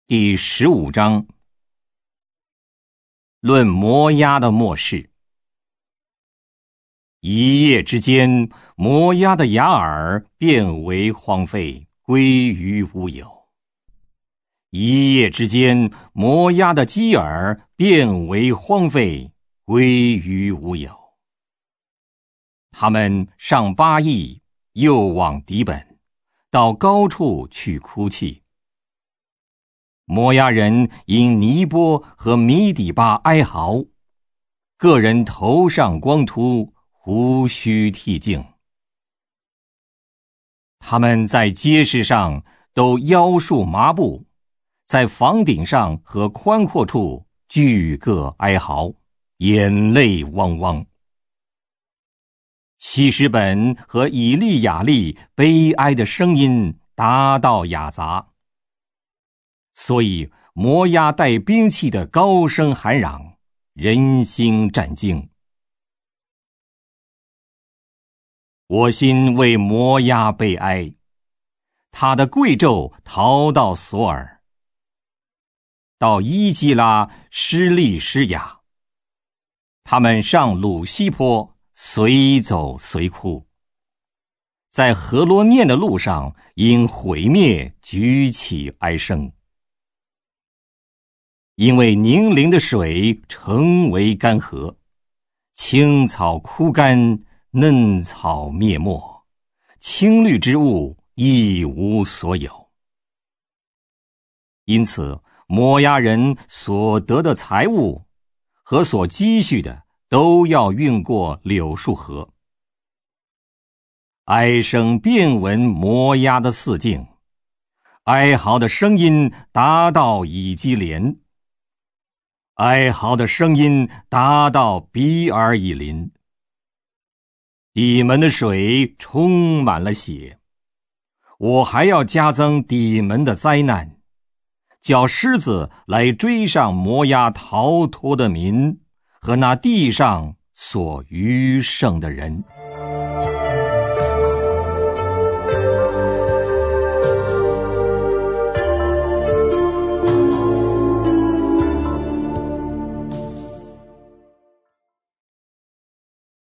第15章，论摩押的末世。一夜之间，摩押的雅尔变为荒废，归于无有。一夜之间，摩押的基尔变为荒废，归于无有。他们上巴益，又往底本，到高处去哭泣。摩押人因尼波和米底巴哀嚎，个人头上光秃，胡须剃净。他们在街市上都腰束麻布，在房顶上和宽阔处俱各哀嚎，眼泪汪汪。希实本和以利亚利悲哀的声音达到雅杂，所以摩押带兵器的高声喊嚷，人心战惊。我心为摩押悲哀，他的贵胄逃到索尔，到伊基拉施利施雅。他们上鲁西坡，随走随哭，在何罗念的路上因毁灭举起哀声。因为宁陵的水成为干涸，青草枯干，嫩草灭没，青绿之物一无所有。因此摩押人所得的财物和所积蓄的都要运过柳树河。哀声遍闻摩押的四境，哀嚎的声音达到以基连，哀嚎的声音达到比尔以林。底门的水充满了血，我还要加增底门的灾难，叫狮子来追上摩押逃脱的民和那地上所余剩的人。